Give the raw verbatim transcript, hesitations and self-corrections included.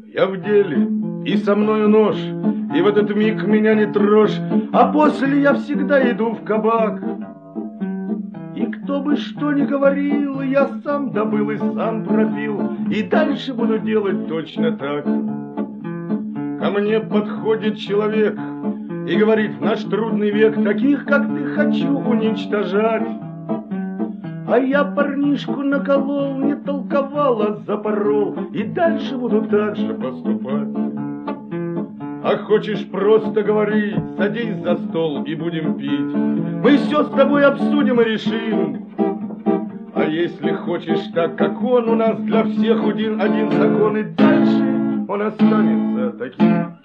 я в деле, и со мною нож, и в этот миг меня не трожь, а после я всегда иду в кабак. И кто бы что ни говорил, я сам добыл и сам пропил, и дальше буду делать точно так. Ко мне подходит человек и говорит: в наш трудный век таких, как ты, хочу уничтожать. А я парнишку наколол, не толковал, а запорол, и дальше буду так же поступать. А хочешь просто говорить, садись за стол и будем пить. Мы все с тобой обсудим и решим. А если хочешь так, как он, у нас для всех один, один закон, и дальше он останется таким.